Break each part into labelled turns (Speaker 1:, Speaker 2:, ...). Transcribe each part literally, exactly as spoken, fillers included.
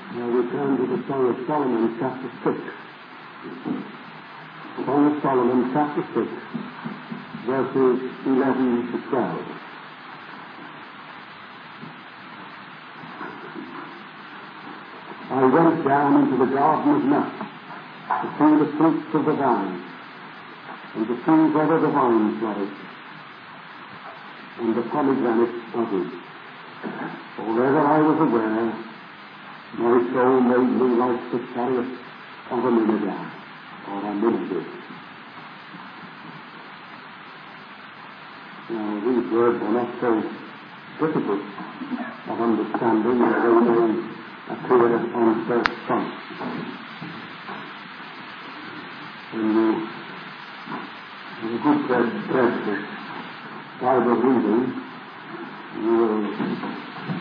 Speaker 1: Now we turn to the Song of Solomon, chapter six. Song of Solomon, chapter six, verses eleven to twelve. I went down into the garden of nuts to see the fruits of the vine, and to see whether the vine flourished, and the pomegranate budded. For whether I was aware, my soul made me like the chariot of a Minadab, or a Minadab. Now, these words are not so difficult of understanding as they may appear on first sight. When you have a good breadth, breadth of Bible reading, you will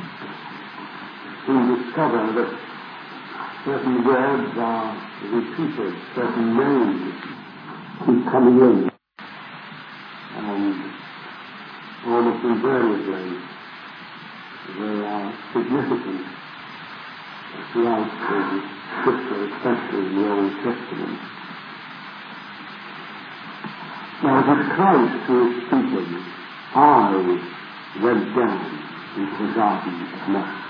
Speaker 1: soon discover that certain words are repeated, certain names keep coming in, and almost invariably they are significant throughout the Scripture, especially in the Old Testament. Now, it is Christ who is speaking. I went down into the garden of nuts.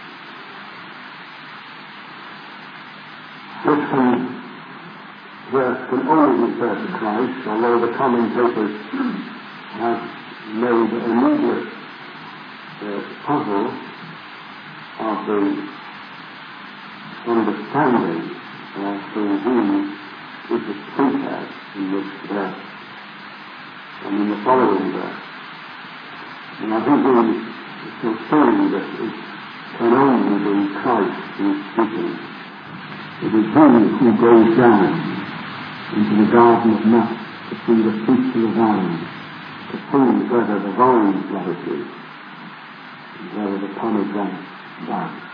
Speaker 1: This can, verse can only refer to Christ, although the commentators have made an immediate uh, puzzle of the understanding as to who is the speaker in this verse and in the following verse. And I think we can see that it can only be Christ who is speaking. It is he who goes down into the garden of nuts to see the fruits of the vine, to see whether the vine flourishes, and whether the pomegranate buds.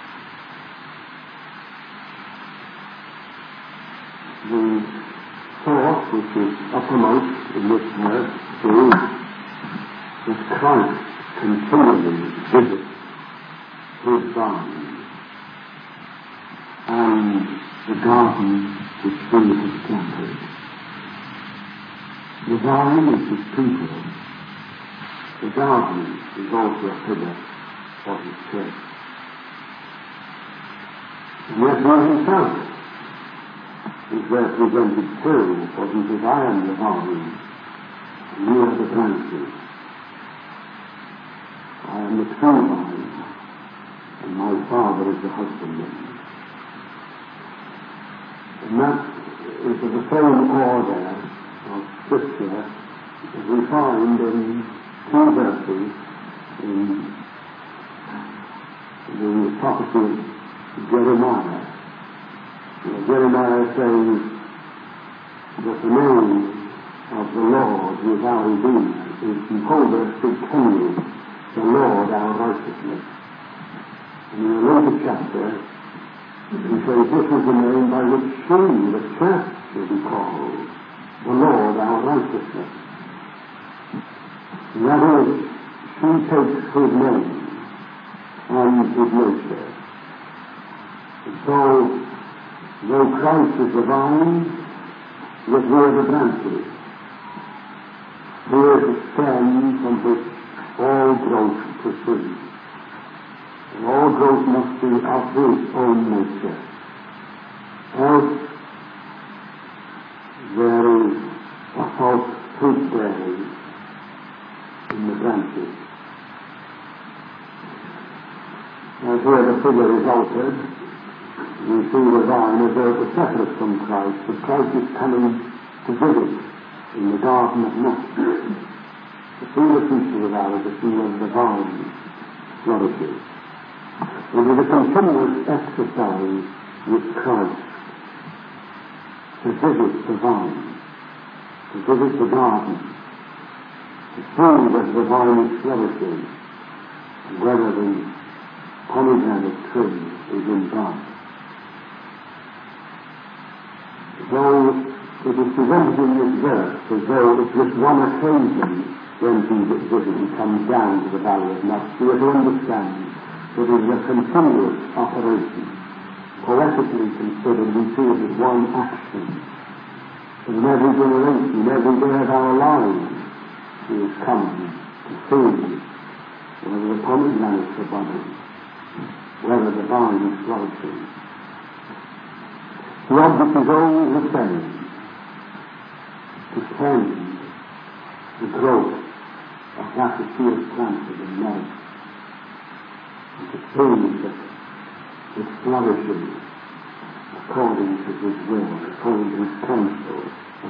Speaker 1: The thought which is uppermost in this verse is that Christ continually visits his vine and the garden which he has planted. The vine is his people. The garden is also a figure of his church. And yet he himself is represented too, for he says, I am the vine, and you are the branches. I am the true vine, and my Father is the husbandman. And that is of the same order of Scripture as we find in two verses in the prophecy of Jeremiah. Now, Jeremiah says that the name of the Lord who is our Redeemer is Jehovah Tsidkenu, the Lord our righteousness. And in a later chapter, he says this is the name by which she, the church, will be called, the Lord our righteousness. And that is, she takes his name and his nature. And so, though Christ is the vine, yet we are the branches. He is the stem from which all growth proceeds. And all growth must be of his own nature. Else there is a false fruit bearing in the branches. As here the figure is altered, we see the vine as though it was separate from Christ, but Christ is coming to visit in the garden of nuts, to see the fruits of the valley, to see whether the vine flourishes. It is a continuous exercise with Christ to visit the vine, to visit the garden, to see whether the vine is flourishing, and whether the pomegranate tree is in bud. Though it is presented in this verse as though it's just one occasion when he visibly comes down to the valley of nuts, we are to understand that it is a continuous operation. poetically considered, we see it as one action. In every generation, every day of our lives, he has come to see whether the pomegranates are budding, whether the vine is flourishing. The object is always the same, to tend the growth of that which he has planted and made, and to see that it flourishes according to his will, according to his counsel.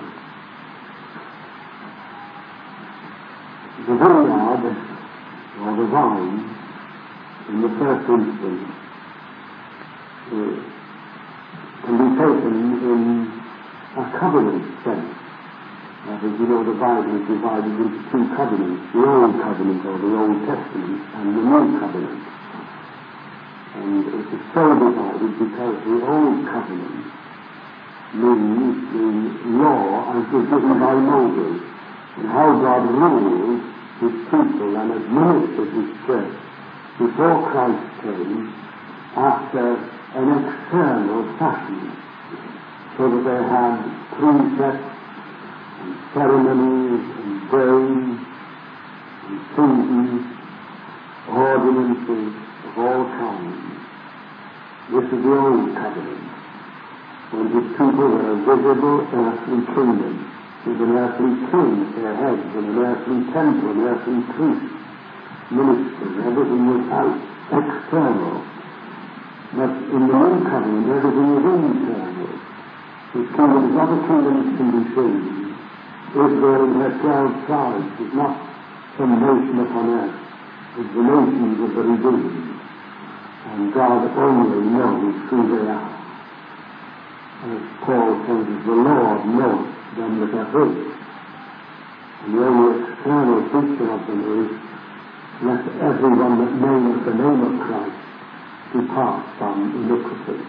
Speaker 1: The vineyard, or the vine, in the first instance, uh, can be taken in a covenant sense. That is, you know, the Bible is divided into two covenants, the Old Covenant, or the Old Testament, and the New Covenant. And it is so divided because the Old Covenant means the law as was given by Moses, and how God ruled his people and administered his church before Christ came after an external fashion, so that they had precepts and ceremonies and days and seasons, ordinances of all kinds. This is the Old Covenant, when his people were a visible earthly kingdom, with an earthly king at their heads, and an earthly temple, an earthly priest, ministers, everything was out, external. But in the New Covenant, everything is internal. His kingdom is not a kingdom that can be seen. Israel and her twelve tribes is not some nation upon earth. It's the nations of the redeemed. And God only knows who they are. As Paul says, the Lord knows them that are his. And the only external feature of them is, let everyone that names the name of Christ depart from iniquity.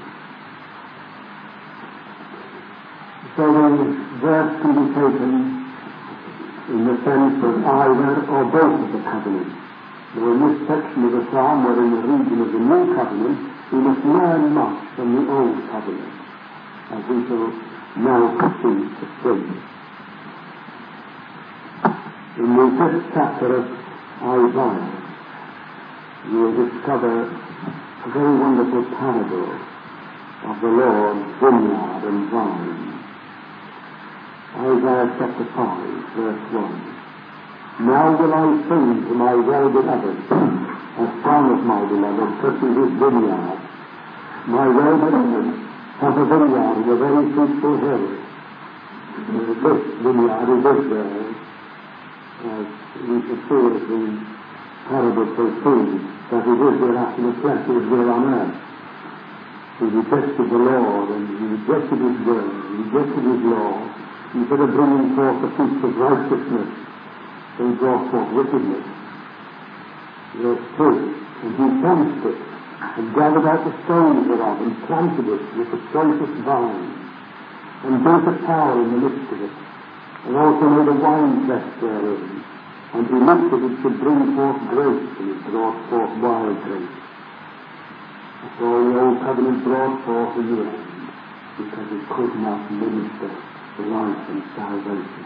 Speaker 1: So the verse can be taken in the sense of either or both of the covenants. So in this section of the psalm, we're in the region of the New Covenant, we must learn much from the Old Covenant, as we shall now proceed to see. In the fifth chapter of Isaiah, you will discover a very wonderful parable of the Lord's vineyard and vine. Isaiah chapter five, verse one. Now will I sing to my well-beloved, a song of my beloved, touching his vineyard. My well-beloved has a vineyard in a very fruitful hill. This vineyard is Israel, as we should see it in parable proceeds, that it is there after the flesh is there on earth. He rejected the Lord, and he rejected his will, he rejected his law. Instead of bringing forth the fruits of righteousness, they brought forth wickedness. Verse two, and he fenced it, and gathered out the stones thereof, and planted it with the choicest vine, and built a tower in the midst of it, and also made a winepress therein, and he looked that it should bring forth grapes, and it brought forth wild grapes. That's all the Old Covenant brought forth in the end, because it could not minister the life and salvation.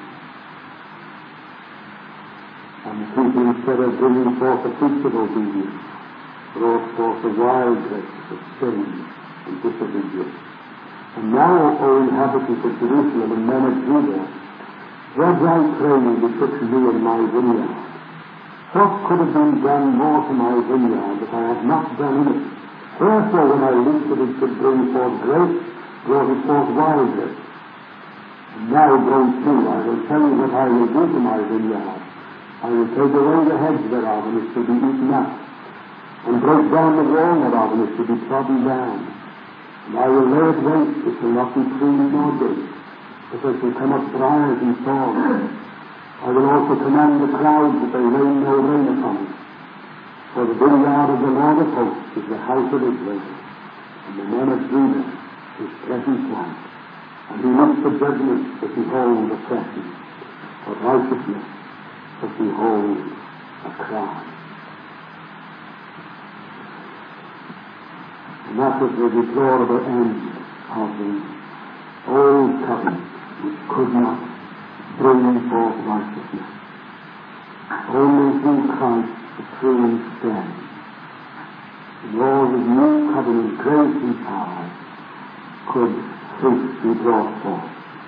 Speaker 1: And the people, instead of bringing forth the fruits of obedience, brought forth the wild grapes of sin and disobedience. And now, O inhabitants of Jerusalem and men of Judah, judge, I pray you, betwixt me and my vineyard. What could have been done more to my vineyard that I have not done in it? Therefore, when I looked that it should bring forth grapes, brought it forth wild grapes. And now go to, I will tell you what I will do to my vineyard. I will take away the hedge thereof, and it shall be eaten up, and break down the wall thereof, and it shall be trodden down. And I will lay it waste, it shall not be pruned nor digged, but there shall come up briars and thorns. I will also command the clouds that they rain no rain upon it. For the vineyard of the Lord of hosts is the house of Israel, and the men of Judah his pleasant plant. And he looks for judgment, but behold, oppression, for righteousness, but behold, a cry. And that was the deplorable end of the old covenant, which could not bring forth righteousness. Only through Christ the true stand. In all the new covenant grace and power could fruit be brought forth.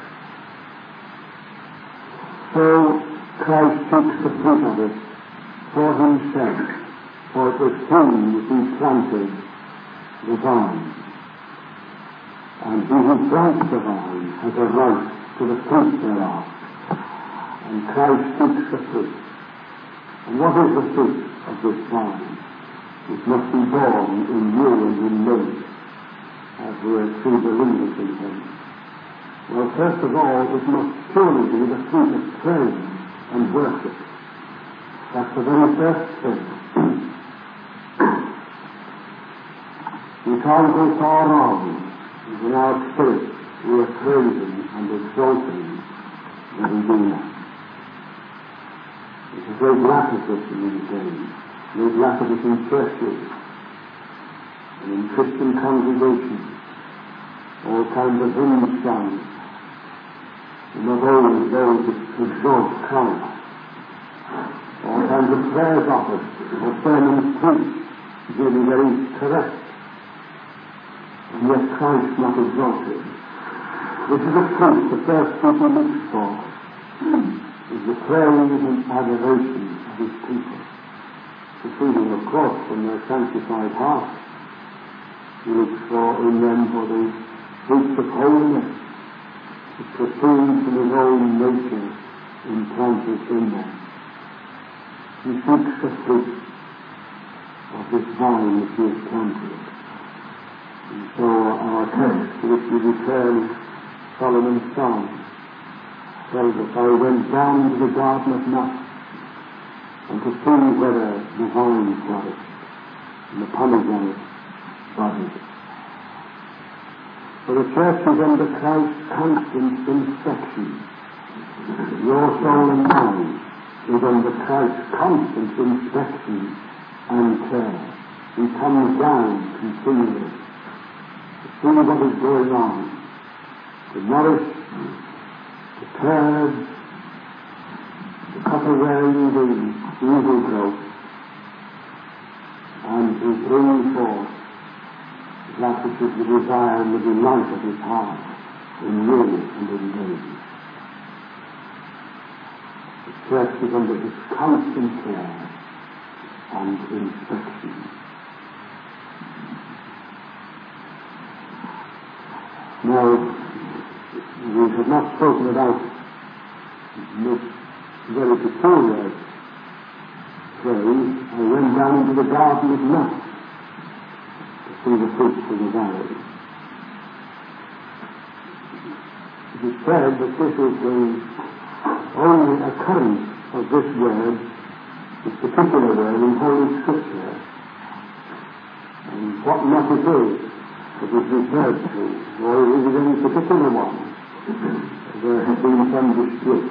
Speaker 1: So Christ takes the fruit of it for himself, for it was him who planted the vine. And he who plants the vine has a right to the fruit thereof. And Christ takes the fruit. And what is the fruit of this vine? It must be born in you and in me, as we are true believers in him. Well, first of all, it must surely be the fruit of praise and worship. That's the very first thing. We can't go far wrong if in our spirit we are praising and exalting the Redeemer. There's a great lack of this in these days. Great lack of it in churches and in Christian congregations. All kinds of hymn songs. And not always those that exalt Christ. All kinds of prayers offered or sermons preached, really very correct. And yet Christ not exalted. This is a fruit the first fruit he looks for, is the praise and adoration of his people. Proceeding, of course, from their sanctified heart. He looks for in them for the fruits of holiness, which proceed from his own nature implanted in them. He seeks the fruit of this vine which he has planted. And so our text, to which we return, Solomon's Song, tells us, I went down to the garden of Nut, and to see whether the vine flourished and the pomegranate budded. For the church is under Christ's constant inspection. Your soul and mine is under Christ's constant inspection and care. He comes down continually to see what is going on, to nourish, to curb, to cut away the evil growth, and to bring forth that which is the desire and the delight of his heart in you and in me. The church is under his constant care and inspection. Now, we have not spoken about this very peculiar phrase, I went down to the garden of Nut to see the fruits of the valley. It is said that this is the only occurrence of this word, this particular word in Holy Scripture. And what Nut it is that is referred to, or is it any particular one? There has been some dispute.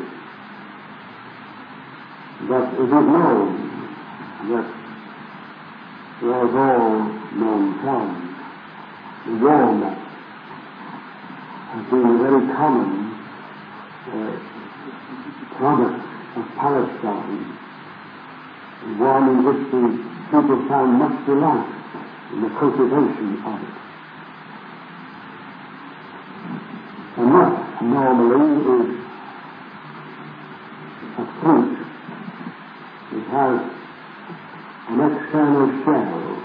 Speaker 1: But it is known that throughout all known times, the walnut has been a very common uh, product of Palestine, and one in which the people found much delight in the cultivation of it. And nut normally is a fruit. It has an external shell,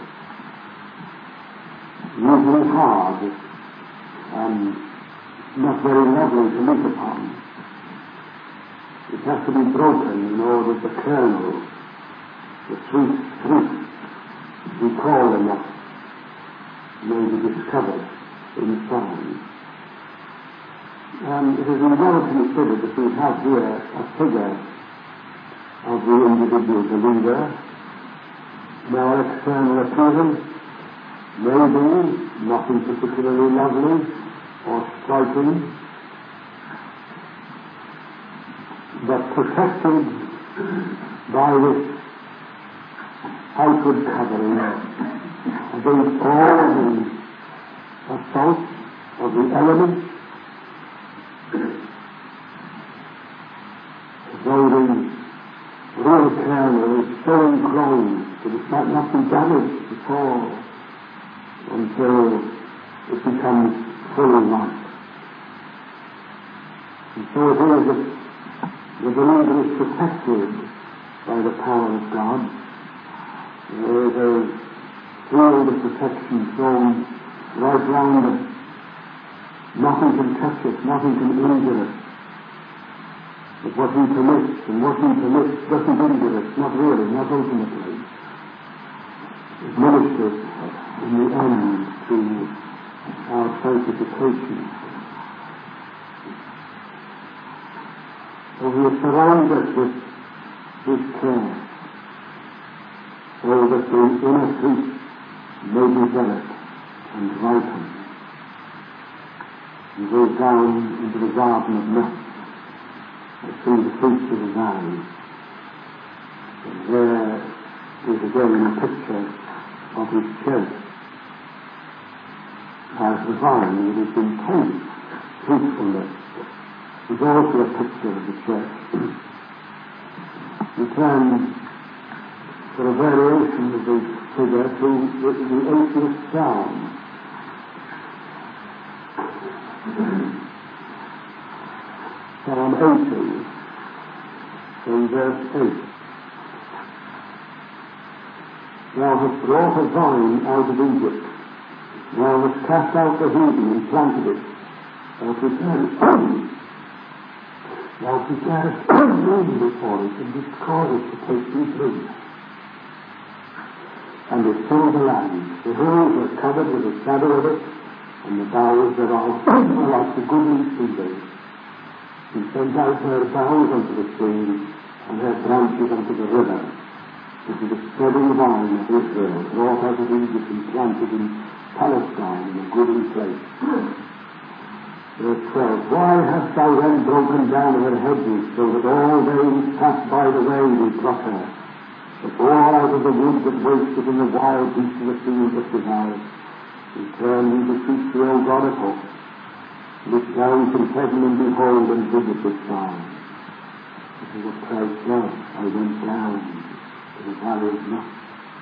Speaker 1: usually hard and not very lovely to look upon. It has to be broken in order that the kernel, the sweet fruit, we call the nut, may be discovered inside. And it is well considered that we have here a figure of the individual believer. Now, external appearance may be nothing particularly lovely or striking, but protected by this outward covering against all the salt of the elements, though the real kernel is so enclosed that it might not be damaged at all until it becomes fully ripe. And so it is that the believer is protected by the power of God. There is a shield of protection thrown right round us. Nothing can touch us, nothing can injure us. But what he permits, and what he permits doesn't injure us, not really, not ultimately. It ministers in the end to our sanctification. So he has surrounded us with his care, so that the inner fruit may develop and ripen and go down into the garden of nuts and see the fruits of the vine. And there is again a picture of his church as the vine with its intense fruitfulness is also a picture of the church. We turn for a variation of this figure to the, the eightieth Psalm. Psalm eighty, in verse eight. Thou hast brought a vine out of Egypt. Thou hast cast out the heathen and planted it. Thou preparest Thou preparest rain before it, and didst cause it to take deep root. And it filled the land. The hills were covered with the shadow of it, and the boughs thereof were like the goodly cedars. She sent out her boughs unto the stream, and her branches unto the river, which is the spreading vine of Israel, brought out of Egypt and planted in Palestine in a goodly place. Verse twelve, why hast thou then broken down her hedges, so that all they which pass by the way will pluck her? The boar out of the wood that wasted, and the wild beast of the field that devoured. Return ye to seek the O God of hosts. Look down from heaven and behold and visit this vine. This is what Christ said. I went down to the valley of Nut.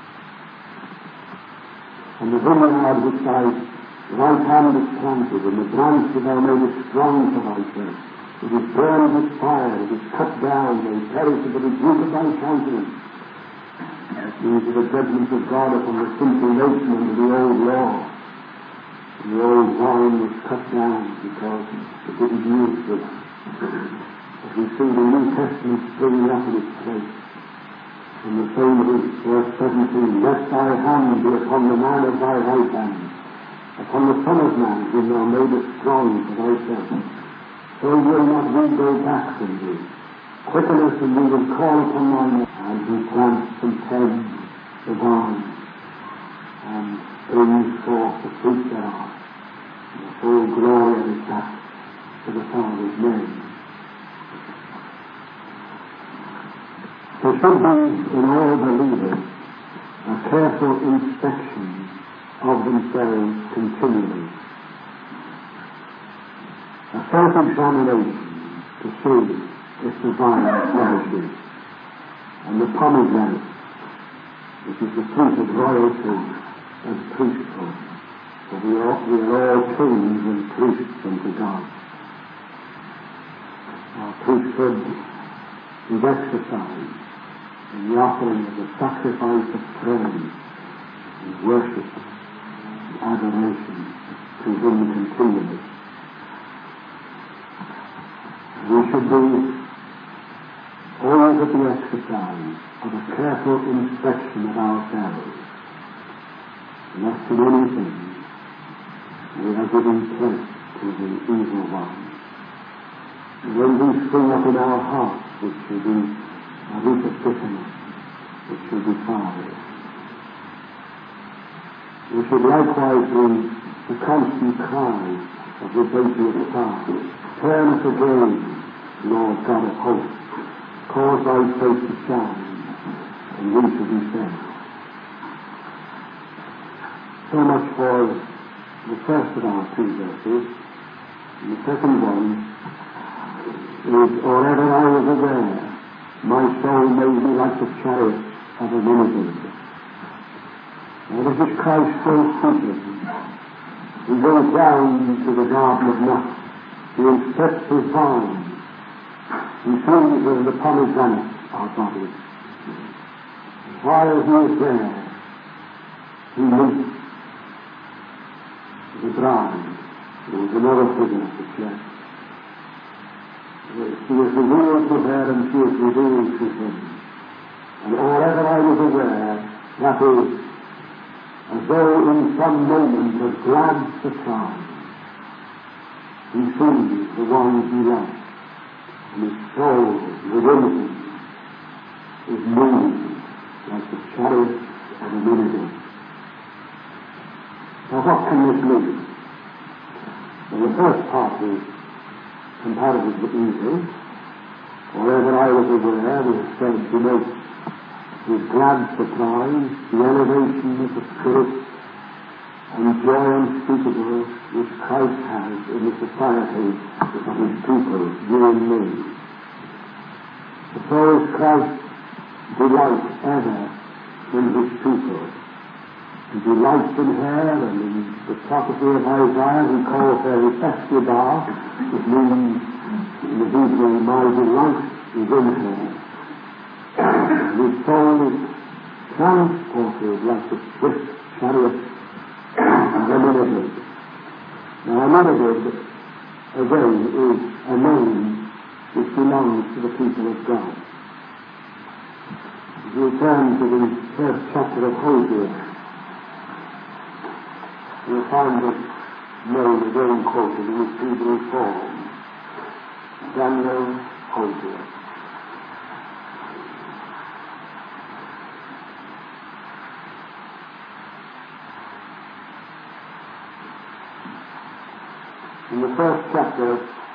Speaker 1: And the vineyard which thy right hand is planted, and the branch that thou madest strong for thyself, it is burned with fire, it is cut down, and perished at the rebuke of thy countenance. These are the judgments of God upon the sinful nation under the old law. And the old vine was cut down because it didn't use it. As we see the New Testament springing up in its place. In the same verse seventeen, let thy hand be upon the man of thy right hand, upon the Son of Man, whom thou madest strong for thyself. So will not we go back from thee. Quicken us, and we will call upon thy name. And he plants and tends the vine, and brings forth the fruit thereof. And the full glory of it back to the Father's name. There should be in all believers a careful inspection of themselves continually. A self-examination to see if the vine flourishes, and the pomegranate, which is the fruit of royalty and priesthood. For we are, we are all kings and priests unto God. Our priesthood is exercised in the offering of the sacrifice of praise and worship and adoration to Him continually. We should be always at the exercise of a careful inspection of ourselves, lest in anything we are giving place to the evil one. And when these spring up in our hearts, which should be a root of bitterness, which should be fire, we should likewise be the constant cry of the patriot psalm, turn us again, Lord God of hosts, cause thy face to shine, and we shall be saved. So much for the first of our two verses. And the second one is, or ever I was aware, my soul made me like the chariot of a minigun. Now this is Christ so speaking. He goes down to the Garden of Nut. He inspects his vine. He sees where the pomegranates are budding. While he is there, he meets the bride. There is another figure of the church. She is revealed to her and she is revealed to him. And wherever I was aware, that is, as though in some moment of glad surprise, he sees the one he loves, and his soul within him is moving like the chariot of a minigun. Now what can this mean? Well, the first part is comparatively easy. Wherever I was aware, we have said to note with glad surprise the elevation of the spirit and joy unspeakable which Christ has in the society of his people, you and me. Suppose Christ delights ever in his people. He delights in her, and in the prophecy of Isaiah he calls her his Eskebar, which means in the Hebrew, my delight is in her. And his soul is transported like the swift chariot of a minigun. Now a minigun, again, is a name which belongs to the people of God. If you turn to the first chapter of Hosea, you'll find this name again quoted in its Hebrew form. Daniel Hosea. In the first chapter,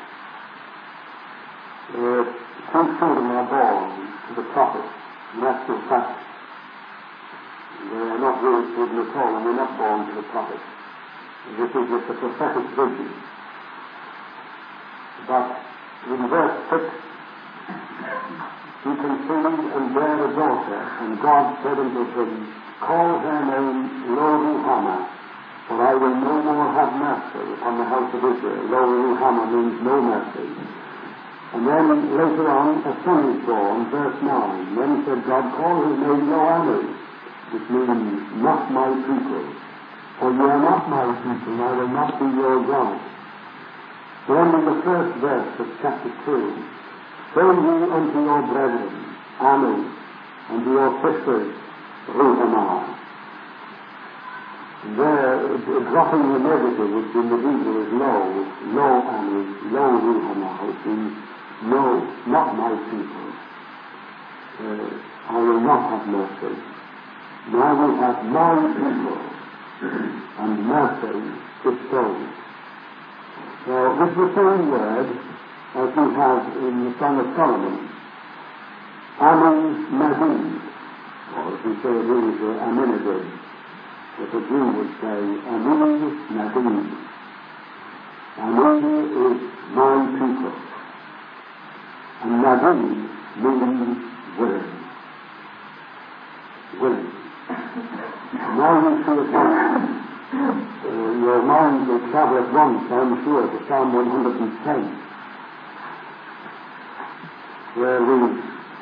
Speaker 1: uh, two children are born to the prophet. In actual fact, they are not really children at all, and they're not born to the prophet. This is just a prophetic vision. But in verse six, he conceived and bare a daughter, and God said unto him, call her name Lo-Ruhamah, for I will no more have mercy upon the house of Israel. Lo-Ruhamah means no mercy. And then later on, a son is born, verse nine. Then said God, call his name Lo-Ammi, which means not my people. For you are not my people, and I will not be your God. Then in the first verse of chapter two, say ye unto your brethren, Ammi, and to your sisters, Ruhamah. There, dropping the negative, which in the Hebrew is lo, Lo-Ammi, Lo-Ruhamah, which means no, not my people. Uh, I will not have mercy. Now we have my people, and mercy bestowed. So this is the same word as we have in the Song of Solomon, Amin Nadin, or as we say in English, Aminadab. But the Jew would say, Amin Nadin. Amin is my people. And Nadin means willing. Willing. Now you see it once. Uh, your mind will travel at once, I'm sure, to Psalm one hundred ten, where we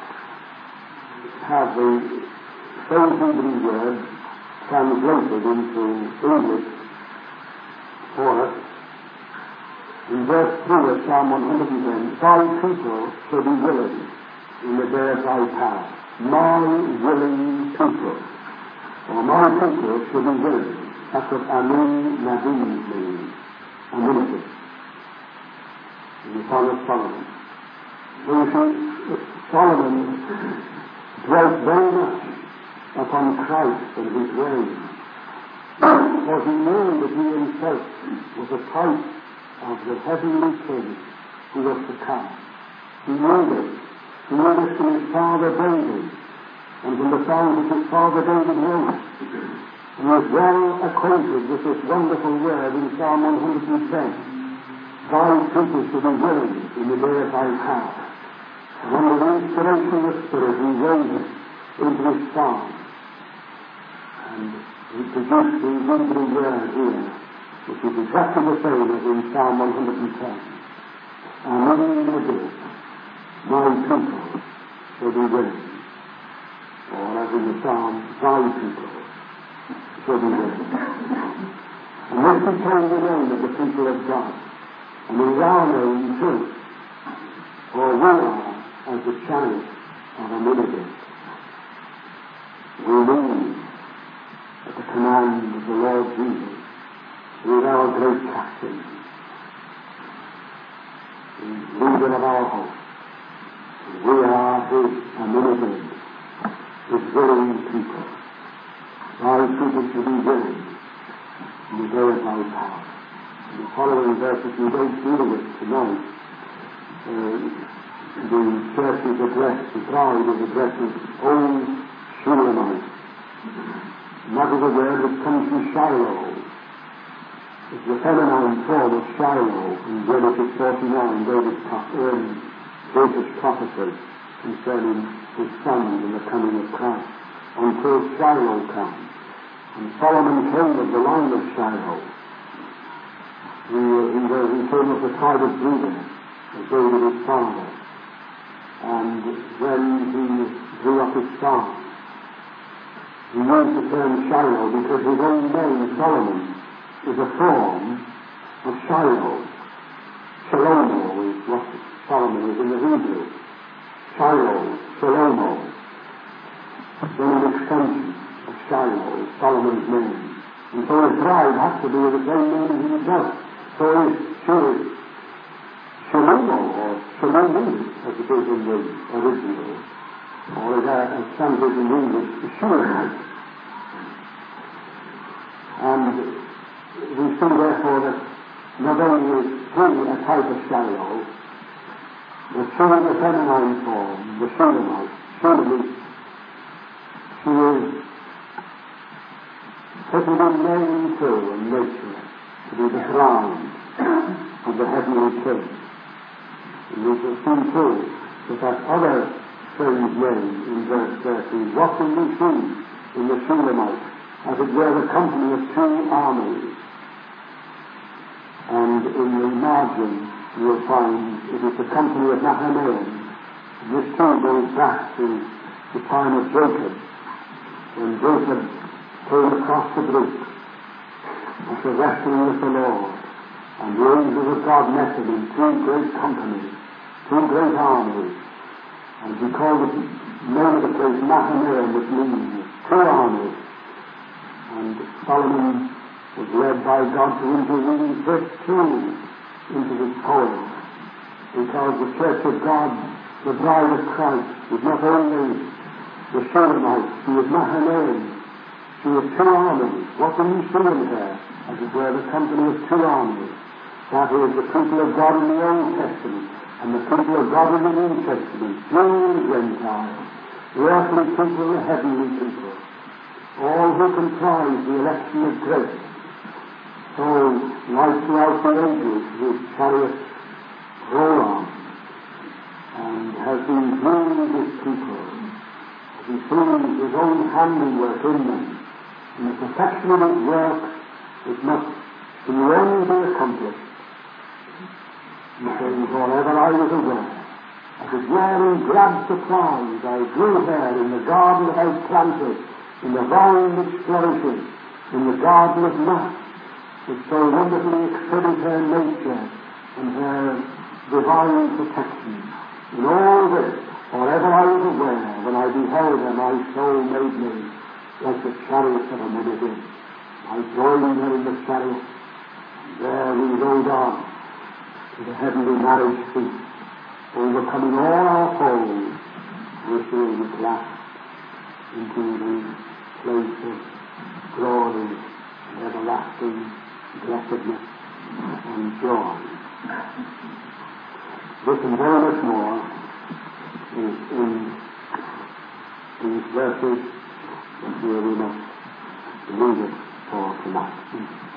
Speaker 1: have the same Hebrew word translated into English for us. In verse three of Psalm one hundred ten, thy people shall be willing in the day of thy power. My willing people, or my people shall be willing. That's what Amin Nadin means, Aminadab, in the Song of Solomon. So you see, Solomon dwelt very much upon Christ and his reign, for he knew that he himself was a type of the heavenly King who was to come. He knew this. He knew this from his father David, and from the songs which his father David wrote. He is well acquainted with this wonderful word in Psalm one hundred ten. Thy people shall be willing in the day of thy power. And under the inspiration of the Spirit, he wrote it into his psalm. And he produced the Hebrew word here, which is exactly the same as in Psalm one hundred ten. And in the day, my people shall be willing. Or as in the Psalm, thy people shall be willing. And this became the name of the people of God. And it is our name too. For we are as the chariot of a Amminadab. We move at the command of the Lord Jesus, who is our great captain, the leader of our hope. We are his Amminadab, his willing people. Thy people should be willing in the day of thy power. In the following verses we don't deal with tonight. Uh, the church is addressed, the bride is addressed as old Shulamite. And that is a word which comes from Shiloh. It's the feminine form of Shiloh in Genesis forty-nine, David's, um, Jacob's prophecy concerning his sons and the coming of Christ. Until Shiloh comes. And Solomon came of the line of Shiloh. He, he, he came of the tribe of Judah, as David his father. And when he drew up his psalm, he used the term Shiloh because his own name, Solomon, is a form of Shiloh. Shalomo is what Solomon is in the Hebrew. Shiloh, Shalomo. Then an extension of Shiloh is Solomon's name. And so his bride has to be with the same name as himself. So is she is Shalomo, or Shalomi, as it is in the original, or as translated in English, Shulamite. And we see therefore that not only is he a type of Shiloh, but she in the feminine form, the Shulamite, Shulamite, she is taken in name too and nature to be the bride of the heavenly king. And we shall see too that that other strange name in verse thirteen, what can we see in the Shulamite? As it were the company of two armies. And in the margin you will find it is the company of Mahanaim. And this too goes back to the time of Jacob, when Jacob came across the brook after wrestling with the Lord, and the angels of God met him in two great companies, two great armies, and he called the name of the place Mahanaim, which means two armies. And Solomon was led by God to interweave this too into his poem, because the church of God, the bride of Christ, is not only the Shulamite, she is Mahanaim, she is two armies. What do you see in her? As it were the company of two armies. That is the people of God in the Old Testament and the people of God in the New Testament, Jew and Gentile, the earthly people and the heavenly people, all who comprise the election of grace. So, right throughout the ages, his chariot roll on and has been grooming his people. He sees his own handiwork in them, and the perfection of his work is must be only be accomplished. He says, wherever I was aware, I was wearing glad surprise, I grew there in the garden that I planted, in the vine which flourishes, in the garden of Mass, which so wonderfully exhibits her nature and her divine protection. In all this, wherever I was aware, when I beheld her, my soul made me like the chariot of a Amminadab. I joined her in the chariot, and there we rode on to the heavenly marriage feast, overcoming all our foes, issuing at last into the place of glory and everlasting blessedness and joy. This and very much more is in these verses that here we must to leave it for tonight.